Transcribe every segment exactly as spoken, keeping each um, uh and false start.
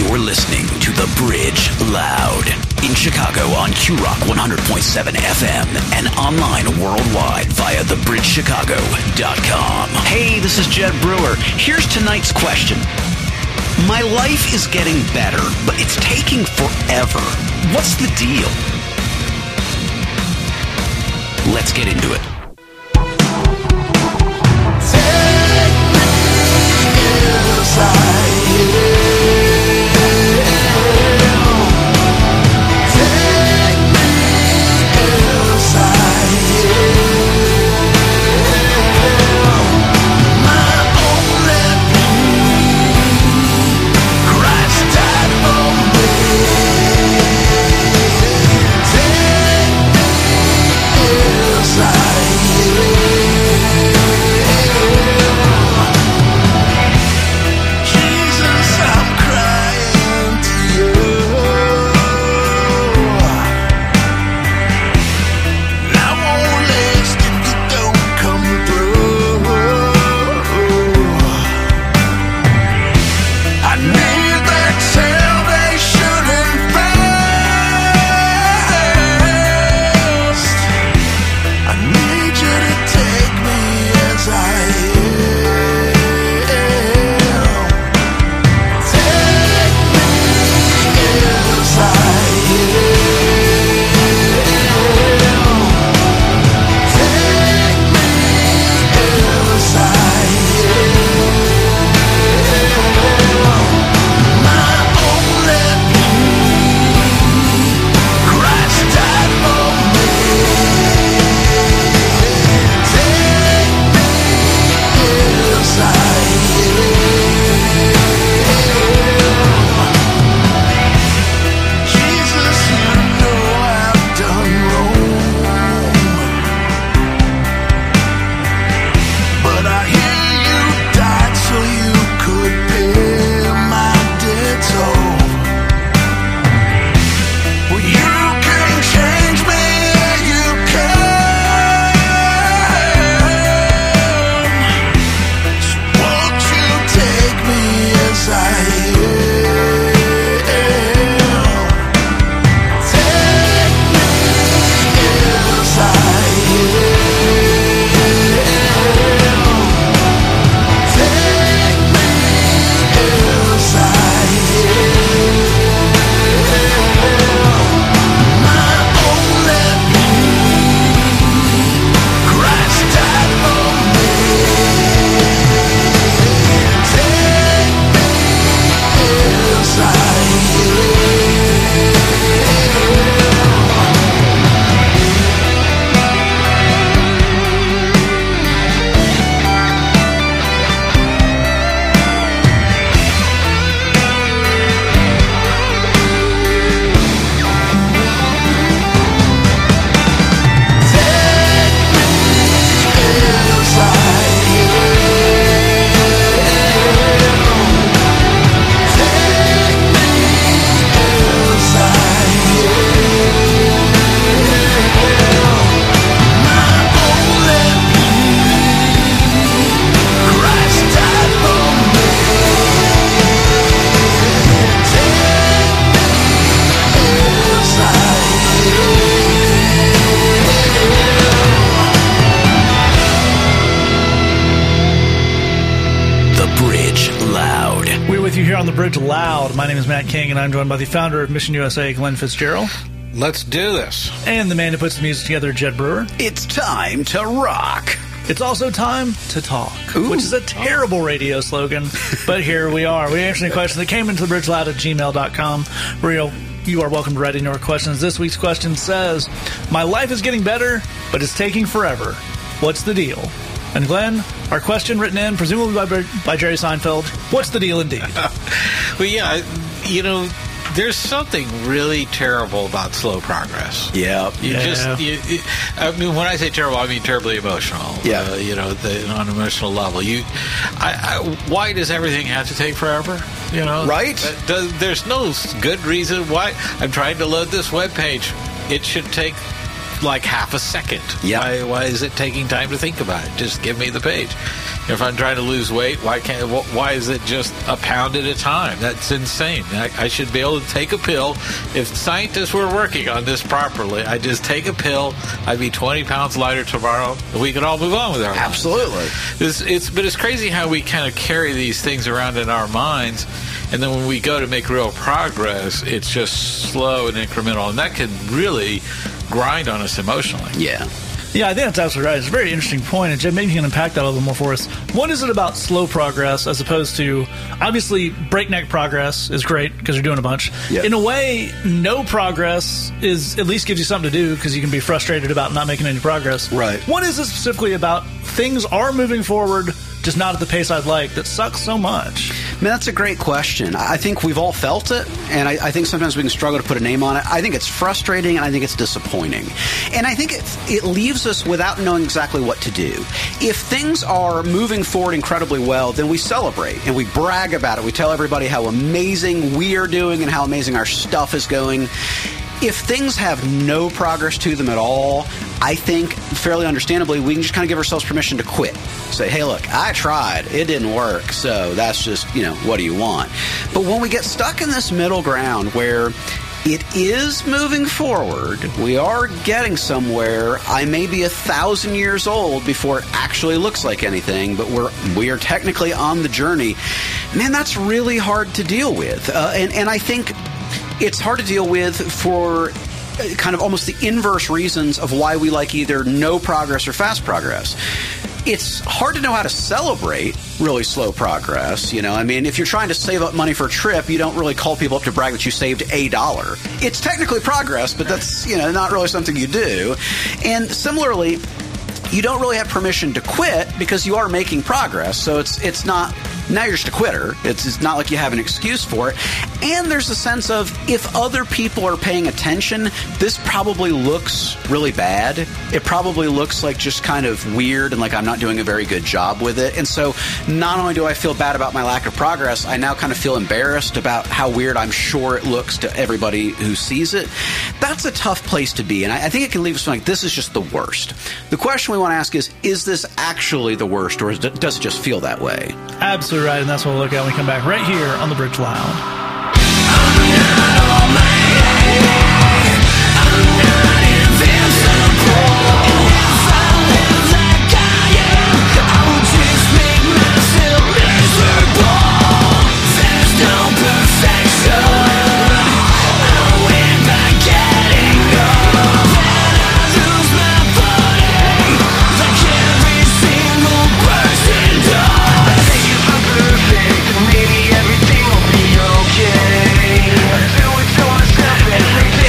You're listening to The Bridge Loud in Chicago on Q Rock one hundred point seven F M and online worldwide via the bridge chicago dot com. Hey, this is Jed Brewer. Here's tonight's question. My life is getting better, but it's taking forever. What's the deal? Let's get into it. Loud. My name is Matt King, and I'm joined by the founder of Mission U S A, Glenn Fitzgerald. Let's do this. And the man who puts the music together, Jed Brewer. It's time to rock. It's also time to talk, Ooh. which is a terrible radio slogan, but here we are. We're answering a question that came into the bridge loud at gmail dot com, where you'll, you are welcome to write in your questions. This week's question says, my life is getting better, but it's taking forever. What's the deal? And Glenn, our question written in, presumably by, by Jerry Seinfeld, what's the deal indeed? Well, yeah, you know, there's something really terrible about slow progress. Yeah. You yeah. just, you, you, I mean, when I say terrible, I mean terribly emotional. Yeah. Uh, you know, the, on an emotional level. You, I, I, why does everything have to take forever? You know? Right? Uh, does, there's no good reason why. I'm trying to load this web page. It should take like half a second. Yeah. Why, why is it taking time to think about it? Just give me the page. If I'm trying to lose weight, why can't? Why is it just a pound at a time? That's insane. I, I should be able to take a pill. If scientists were working on this properly, I'd just take a pill. I'd be twenty pounds lighter tomorrow. And we could all move on with our lives. Absolutely. It's, it's, but it's crazy how we kind of carry these things around in our minds, and then when we go to make real progress, it's just slow and incremental, and that can really grind on us emotionally. Yeah. Yeah, I think that's absolutely right. It's a very interesting point, and Jim, maybe you can unpack that a little more for us. What is it about slow progress as opposed to, obviously, breakneck progress is great because you're doing a bunch. Yeah. In a way, no progress is at least gives you something to do because you can be frustrated about not making any progress. Right. What is it specifically about things are moving forward, just not at the pace I'd like, that sucks so much? I mean, that's a great question. I think we've all felt it, and I, I think sometimes we can struggle to put a name on it. I think it's frustrating, and I think it's disappointing. And I think it, it leaves us without knowing exactly what to do. If things are moving forward incredibly well, then we celebrate, and we brag about it. We tell everybody how amazing we are doing and how amazing our stuff is going. If things have no progress to them at all, I think, fairly understandably, we can just kind of give ourselves permission to quit. Say, hey, look, I tried. It didn't work, so that's just, you know, what do you want? But when we get stuck in this middle ground where it is moving forward, we are getting somewhere, I may be a thousand years old before it actually looks like anything, but we're we are technically on the journey, man, that's really hard to deal with. Uh, and, and I think it's hard to deal with for kind of almost the inverse reasons of why we like either no progress or fast progress. It's hard to know how to celebrate really slow progress. You know, I mean, if you're trying to save up money for a trip, you don't really call people up to brag that you saved a dollar. It's technically progress, but that's, you know, not really something you do. And similarly, you don't really have permission to quit because you are making progress. So it's it's not, now you're just a quitter. It's, it's not like you have an excuse for it. And there's a sense of, if other people are paying attention, this probably looks really bad. It probably looks like just kind of weird and like I'm not doing a very good job with it. And so not only do I feel bad about my lack of progress, I now kind of feel embarrassed about how weird I'm sure it looks to everybody who sees it. That's a tough place to be. And I, I think it can leave us feeling like this is just the worst. The question we want to ask is, is this actually the worst, or is it, does it just feel that way? Absolutely right, and that's what we'll look at when we come back right here on The Bridge Loud. Maybe everything will be okay. Do it to myself every day.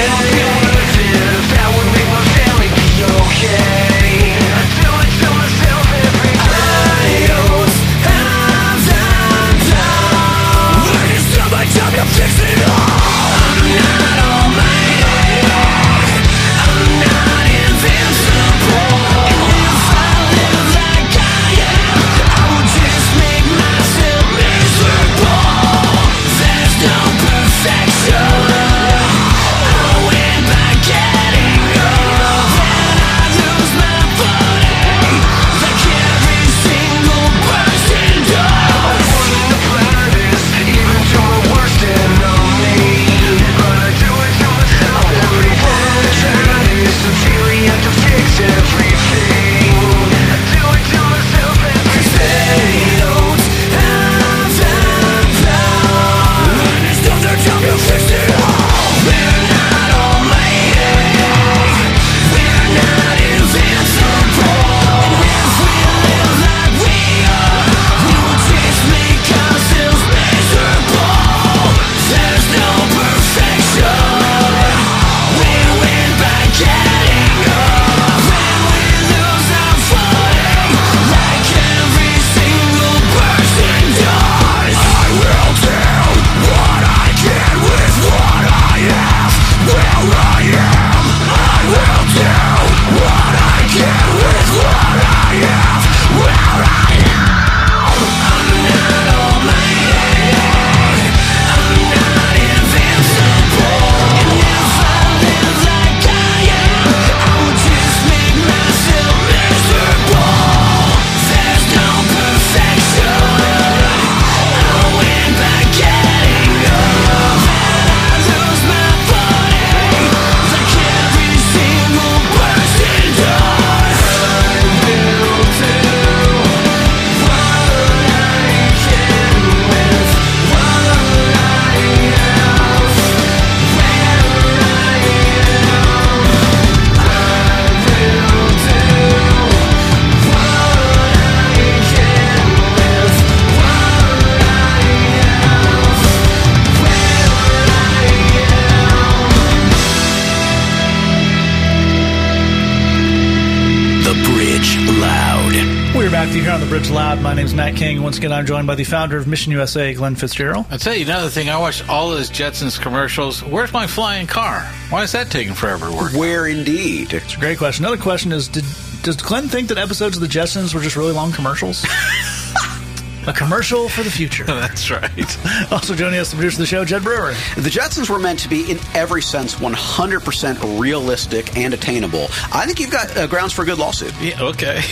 with you here on the Bridge Loud. My name is Matt King. Once again, I'm joined by the founder of Mission U S A, Glenn Fitzgerald. I'll tell you another thing. I watched all those Jetsons commercials. Where's my flying car? Why is that taking forever to work? Where indeed? It's a great question. Another question is, did, does Glenn think that episodes of the Jetsons were just really long commercials? A commercial for the future. That's right. Also joining us, the producer of the show, Jed Brewer. The Jetsons were meant to be, in every sense, one hundred percent realistic and attainable. I think you've got uh, grounds for a good lawsuit. Yeah, okay.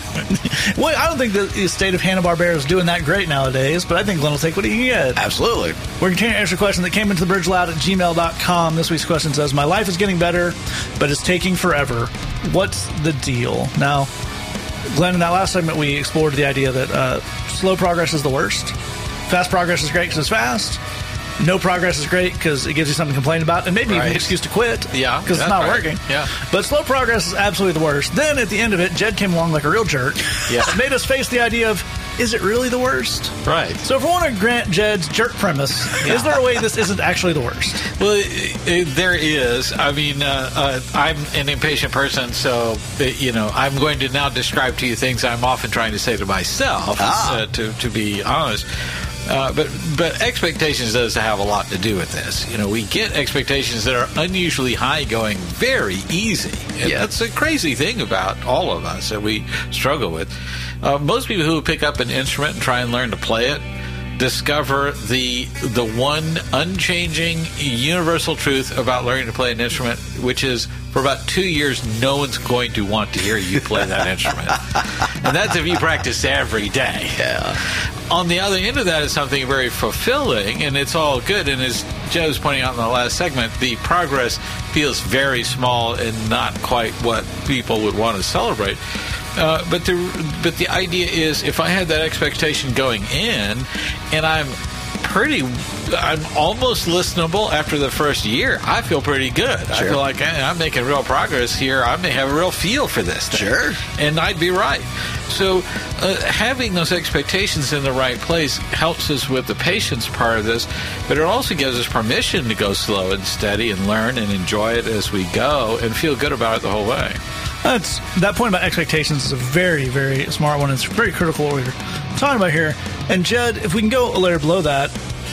Well, I don't think the, the state of Hanna-Barbera is doing that great nowadays, but I think Glenn will take what he can get. Absolutely. We're continuing to answer a question that came into the bridge loud at gmail dot com. This week's question says, my life is getting better, but it's taking forever. What's the deal? Now, Glenn, in that last segment, we explored the idea that uh, slow progress is the worst. Fast progress is great because it's fast. No progress is great because it gives you something to complain about, and maybe right. even an excuse to quit. Yeah, because it's not right. working. Yeah, but slow progress is absolutely the worst. Then at the end of it, Jed came along like a real jerk. Yeah, and made us face the idea of, is it really the worst? Right. So if we want to grant Jed's jerk premise, yeah. is there a way this isn't actually the worst? Well, it, it, there is. I mean, uh, uh, I'm an impatient person, so, uh, you know, I'm going to now describe to you things I'm often trying to say to myself, ah. uh, to, to be honest. Uh, but but expectations does have a lot to do with this. You know, we get expectations that are unusually high going very easy. And yeah. that's a crazy thing about all of us that we struggle with. Uh, most people who pick up an instrument and try and learn to play it discover the the one unchanging universal truth about learning to play an instrument, which is for about two years, no one's going to want to hear you play that instrument. And that's if you practice every day. Yeah. On the other end of that is something very fulfilling, and it's all good. And as Joe was pointing out in the last segment, the progress feels very small and not quite what people would want to celebrate. Uh, but the but the idea is, if I had that expectation going in, and I'm pretty, I'm almost listenable after the first year, I feel pretty good. Sure. I feel like I'm making real progress here. I may have a real feel for this thing. Sure. And I'd be right. So uh, having those expectations in the right place helps us with the patience part of this, but it also gives us permission to go slow and steady and learn and enjoy it as we go and feel good about it the whole way. That's, that point about expectations is a very, very smart one. It's very critical what we're talking about here. And Jed, if we can go a layer below that,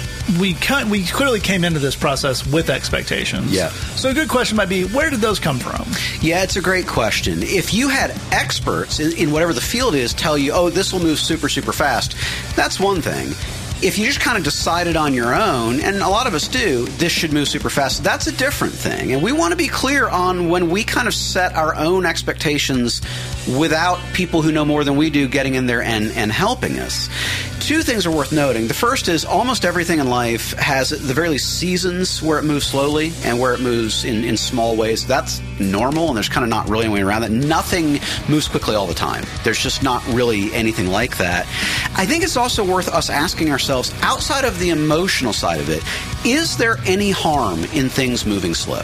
we can, we clearly came into this process with expectations. Yeah. So a good question might be, where did those come from? Yeah, it's a great question. If you had experts in, in whatever the field is tell you, oh, this will move super, super fast, that's one thing. If you just kind of decided on your own, and a lot of us do, this should move super fast, that's a different thing. And we want to be clear on when we kind of set our own expectations without people who know more than we do getting in there and, and helping us. Two things are worth noting. The first is almost everything in life has, at the very least, seasons where it moves slowly and where it moves in, in small ways. That's normal, and there's kind of not really any way around that. Nothing moves quickly all the time. There's just not really anything like that. I think it's also worth us asking ourselves, outside of the emotional side of it, is there any harm in things moving slow?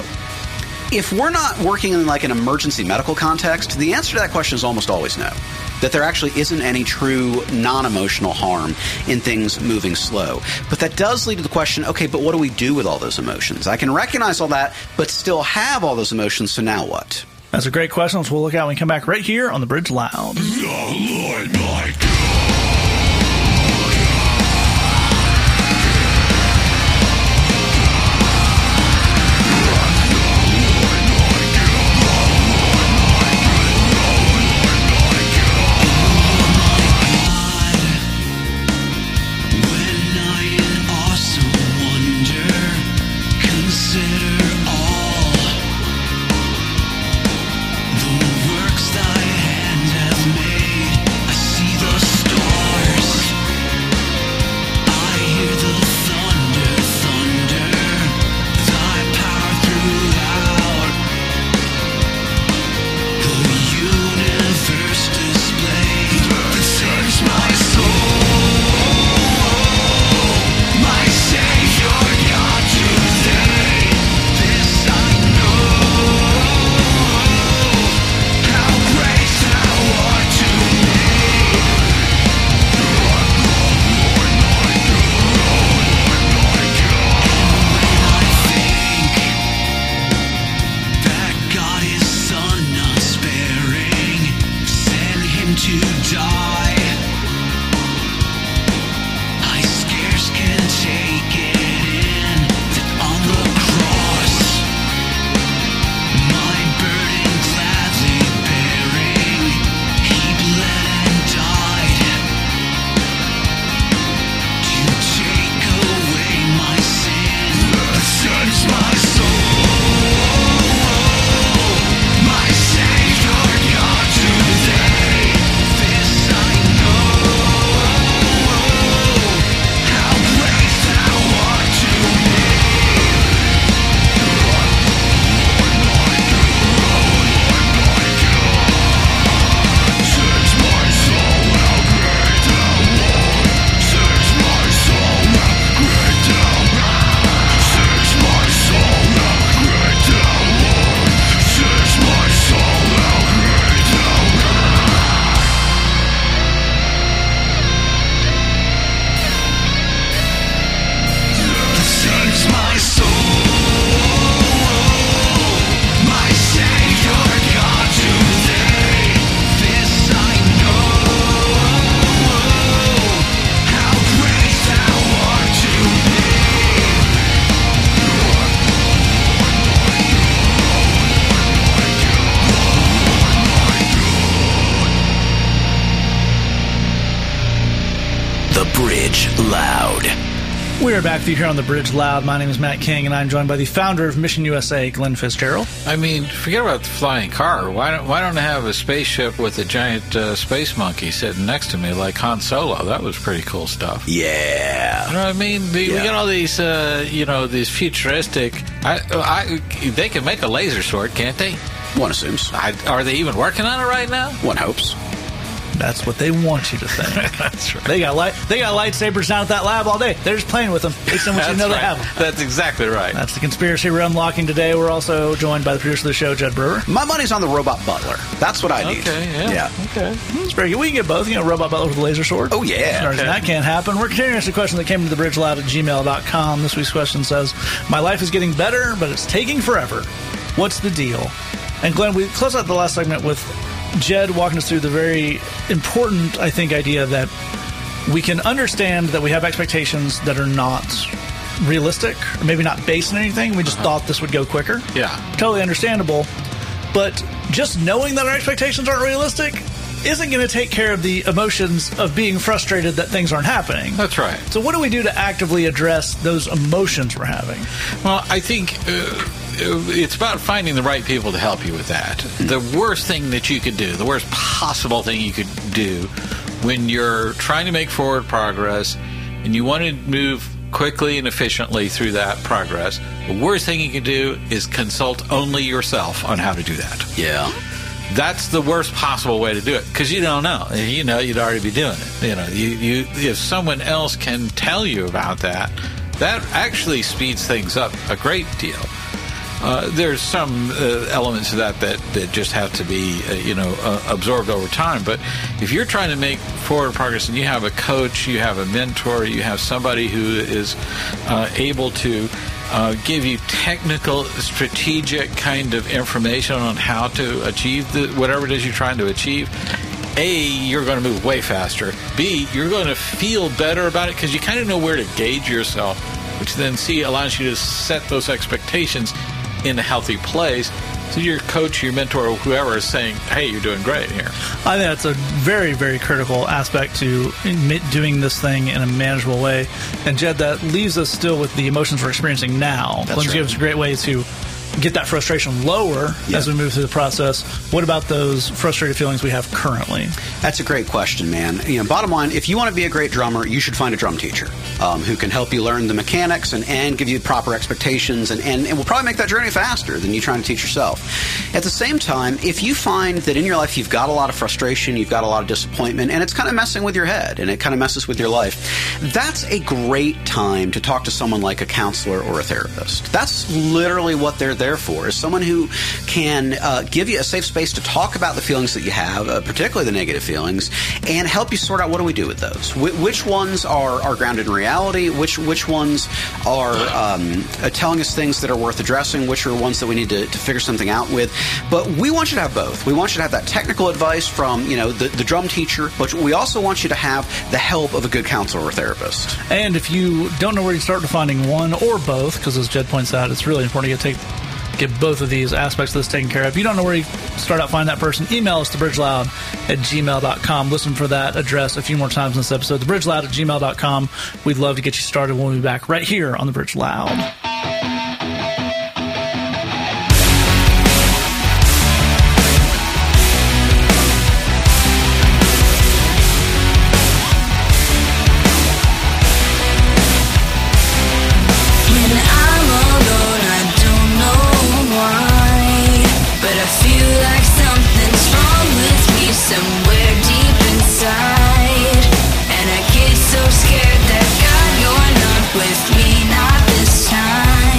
If we're not working in like an emergency medical context, the answer to that question is almost always no. That there actually isn't any true non-emotional harm in things moving slow. But that does lead to the question, okay, but what do we do with all those emotions? I can recognize all that, but still have all those emotions, so now what? That's a great question. So we'll look out when we come back right here on The Bridge Loud. The Lord my God. The works thy hand hath made, I see the We are back with you here on the Bridge Loud. My name is Matt King, and I'm joined by the founder of Mission U S A, Glenn Fitzgerald. I mean, forget about the flying car. Why don't Why don't I have a spaceship with a giant uh, space monkey sitting next to me like Han Solo? That was pretty cool stuff. Yeah. You know what I mean? We, Yeah. we got all these, uh, you know, these futuristic. I, I, they can make a laser sword, can't they? One assumes. I, are they even working on it right now? One hopes. That's what they want you to think. That's right. They got light, they got lightsabers down at that lab all day. They're just playing with them. They just don't want you to know right. they have them. That's exactly right. That's the conspiracy we're unlocking today. We're also joined by the producer of the show, Jed Brewer. My money's on the robot butler. That's what I need. Okay, yeah. Yeah. Okay. It's very good. We can get both. You know, robot butler with a laser sword. Oh, yeah. Sorry, Okay. That can't happen. We're continuing the question that came to the bridge loud at gmail dot com. This week's question says, my life is getting better, but it's taking forever. What's the deal? And Glenn, we closed out the last segment with Jed walking us through the very important, I think, idea that we can understand that we have expectations that are not realistic or maybe not based on anything. We just Uh-huh. thought this would go quicker. Yeah. Totally understandable. But just knowing that our expectations aren't realistic isn't going to take care of the emotions of being frustrated that things aren't happening. That's right. So what do we do to actively address those emotions we're having? Well, I think uh, it's about finding the right people to help you with that. The worst thing that you could do, the worst possible thing you could do when you're trying to make forward progress and you want to move quickly and efficiently through that progress, the worst thing you can do is consult only yourself on how to do that. Yeah. That's the worst possible way to do it because you don't know. You know, you'd already be doing it. You know, you, you if someone else can tell you about that, that actually speeds things up a great deal. Uh, there's some uh, elements of that, that that just have to be, uh, you know, uh, absorbed over time. But if you're trying to make forward progress and you have a coach, you have a mentor, you have somebody who is uh, able to uh, give you technical, strategic kind of information on how to achieve the, whatever it is you're trying to achieve, A, you're going to move way faster. B, you're going to feel better about it because you kind of know where to gauge yourself, which then C, allows you to set those expectations in a healthy place. So your coach, your mentor, or whoever is saying, hey, you're doing great here. I think that's a very, very critical aspect to doing this thing in a manageable way. And Jed, that leaves us still with the emotions we're experiencing now. That's Glenn's right. gives us a great way to get that frustration lower Yeah. as we move through the process. What about those frustrated feelings we have currently? That's a great question, man. You know, bottom line, if you want to be a great drummer, you should find a drum teacher um, who can help you learn the mechanics and, and give you proper expectations, and, and it will probably make that journey faster than you trying to teach yourself. At the same time, if you find that in your life you've got a lot of frustration, you've got a lot of disappointment, and it's kind of messing with your head, and it kind of messes with your life, that's a great time to talk to someone like a counselor or a therapist. That's literally what they're there for, is someone who can uh, give you a safe space to talk about the feelings that you have, uh, particularly the negative feelings, and help you sort out what do we do with those. Wh- which ones are, are grounded in reality? Which which ones are um, uh, telling us things that are worth addressing? Which are ones that we need to, to figure something out with? But we want you to have both. We want you to have that technical advice from, you know, the, the drum teacher, but we also want you to have the help of a good counselor or therapist. And if you don't know where you start defining one or both, because as Jed points out, it's really important to get take get both of these aspects of this taken care of. If you don't know where you start out finding that person, email us to bridgeloud at gmail dot com. Listen for that address a few more times in this episode. The bridgeloud at gmail dot com. We'd love to get you started. We'll be back right here on the Bridge Loud. Somewhere deep inside, and I get so scared that God, you're not with me, not this time.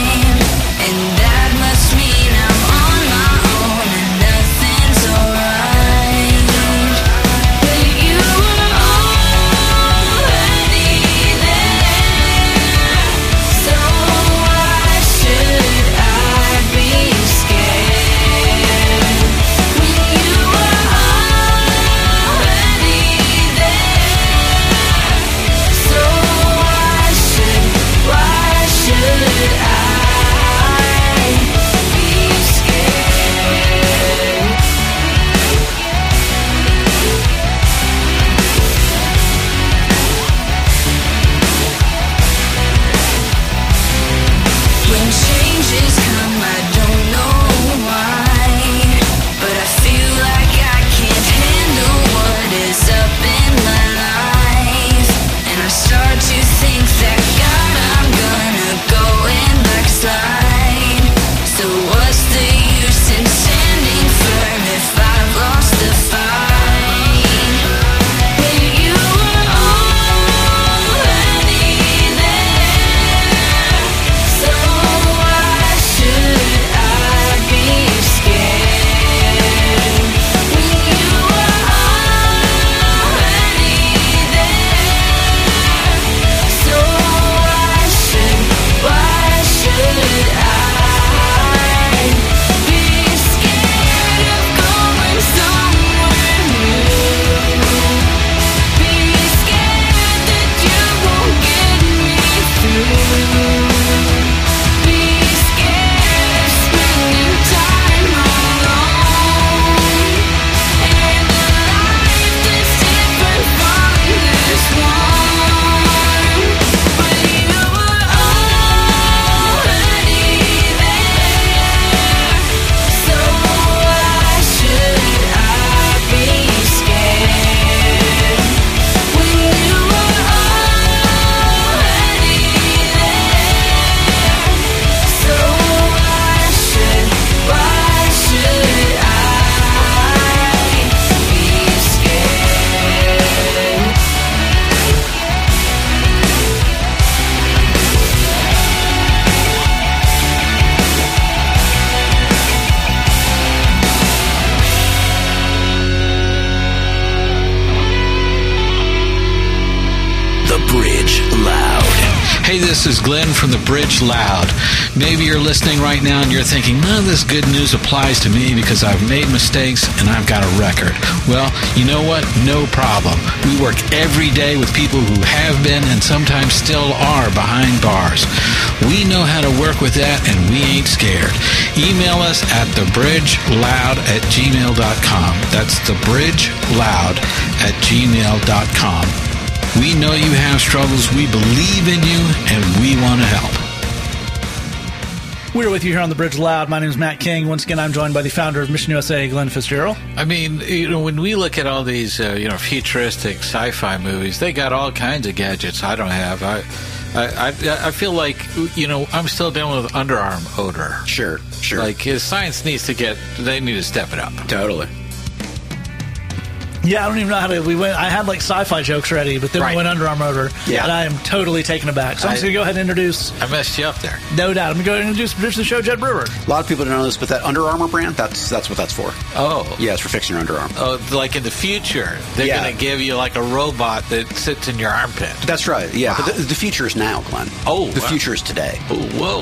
This is Glenn from the Bridge Loud. Maybe you're listening right now and you're thinking, none of this good news applies to me because I've made mistakes and I've got a record. Well, you know what? No problem. We work every day with people who have been and sometimes still are behind bars. We know how to work with that and we ain't scared. Email us at thebridgeloud at gmail dot com. That's thebridgeloud at gmail dot com. We know you have struggles. We believe in you, and we want to help. We're with you here on the Bridge Loud. My name is Matt King. Once again, I'm joined by the founder of Mission U S A, Glenn Fitzgerald. I mean, you know, when we look at all these, uh, you know, futuristic sci-fi movies, they got all kinds of gadgets I don't have. I, I, I, I feel like, you know, I'm still dealing with underarm odor. Sure, sure. Like, his science needs to get, they need to step it up. Totally. Yeah, I don't even know how to. We went. I had like sci-fi jokes ready, but then Right. we went underarm odor, Yeah. and I am totally taken aback. So I'm I- just going to go ahead and introduce, I messed you up there. no doubt, I'm going to go ahead and introduce the producer of the show, Jed Brewer. A lot of people don't know this, but that Under Armour brand, that's that's what that's for. Oh. Yeah, it's for fixing your underarm. Oh, like in the future, they're Yeah. going to give you like a robot that sits in your armpit. That's right. Yeah, Wow. but the, the future is now, Glenn. Oh, the wow. future is today. Oh, whoa.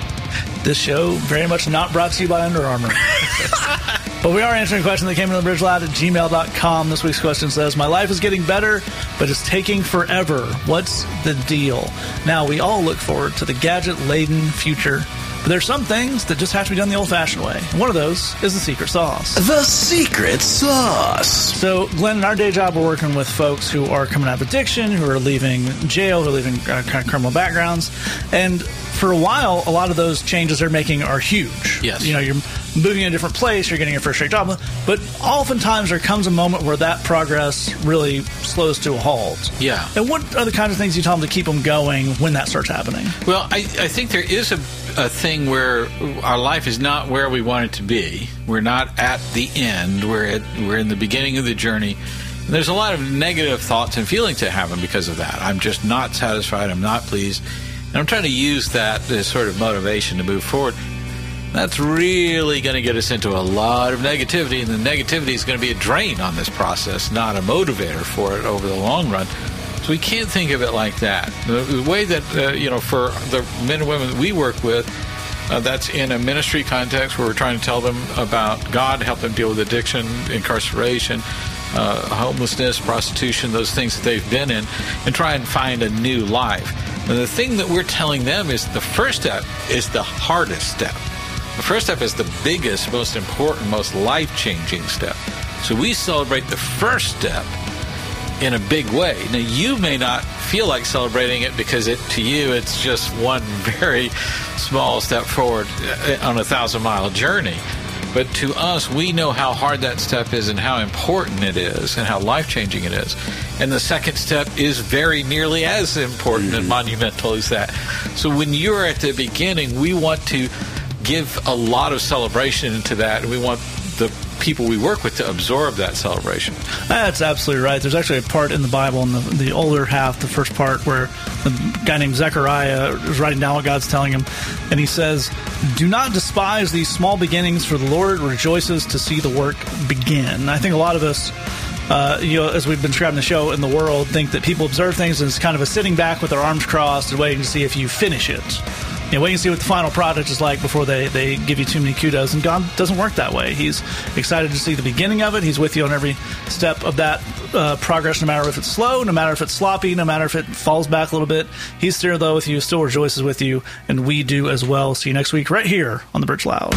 This show very much not brought to you by Under Armour. But we are answering a question that came in the Bridge Loud at gmail dot com. This week's question says, my life is getting better, but it's taking forever. What's the deal? Now, we all look forward to the gadget-laden future, but there's some things that just have to be done the old-fashioned way. One of those is the secret sauce. The secret sauce. So, Glenn, in our day job, we're working with folks who are coming out of addiction, who are leaving jail, who are leaving uh, kind of criminal backgrounds. And for a while, a lot of those changes they're making are huge. Yes. You know, you're moving in a different place, you're getting your first straight job. But oftentimes there comes a moment where that progress really slows to a halt. Yeah. And what are the kinds of things you tell them to keep them going when that starts happening? Well, I, I think there is a, a thing where our life is not where we want it to be. We're not at the end. We're at, we're in the beginning of the journey. And there's a lot of negative thoughts and feelings that happen because of that. I'm just not satisfied. I'm not pleased. And I'm trying to use that as sort of motivation to move forward. That's really going to get us into a lot of negativity, and the negativity is going to be a drain on this process, not a motivator for it over the long run. So we can't think of it like that. The, the way that, uh, you know, for the men and women that we work with, uh, that's in a ministry context where we're trying to tell them about God, help them deal with addiction, incarceration, uh, homelessness, prostitution, those things that they've been in, and try and find a new life. And the thing that we're telling them is the first step is the hardest step. The first step is the biggest, most important, most life-changing step. So we celebrate the first step in a big way. Now, you may not feel like celebrating it because it, to you, it's just one very small step forward on a thousand-mile journey. But to us, we know how hard that step is and how important it is and how life-changing it is. And the second step is very nearly as important mm-hmm. and monumental as that. So when you're at the beginning, we want to give a lot of celebration into that, and we want the people we work with to absorb that celebration. That's absolutely right. There's actually a part in the Bible, in the, the older half, the first part, where the guy named Zechariah is writing down what God's telling him, and he says, do not despise these small beginnings, for the Lord rejoices to see the work begin. I think a lot of us, uh, you know, as we've been describing the show in the world, think that people observe things as kind of a sitting back with their arms crossed and waiting to see if you finish it. You know, wait and see what the final product is like before they, they give you too many kudos. And God doesn't work that way. He's excited to see the beginning of it. He's with you on every step of that uh, progress, no matter if it's slow, no matter if it's sloppy, no matter if it falls back a little bit. He's still there with you, still rejoices with you, and we do as well. See you next week right here on The Bridge Loud.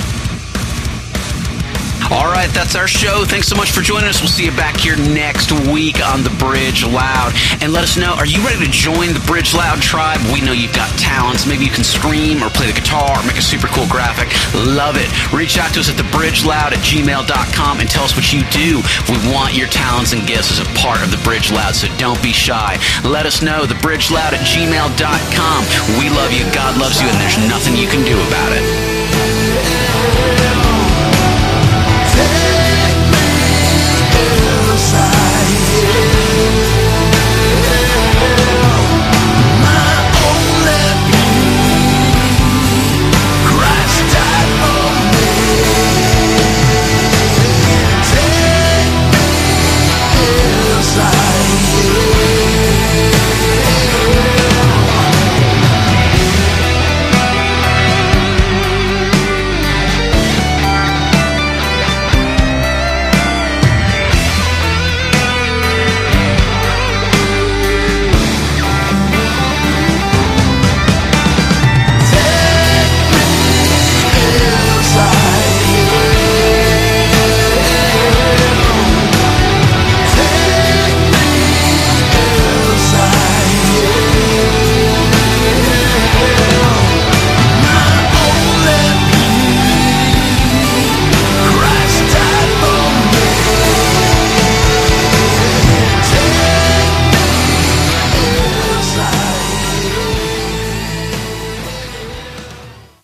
All right, that's our show. Thanks so much for joining us. We'll see you back here next week on The Bridge Loud. And let us know, are you ready to join the Bridge Loud tribe? We know you've got talents. Maybe you can scream or play the guitar or make a super cool graphic. Love it. Reach out to us at thebridgeloud at gmail dot com and tell us what you do. We want your talents and gifts as a part of The Bridge Loud, so don't be shy. Let us know, thebridgeloud at gmail dot com. We love you, God loves you, and there's nothing you can do about it.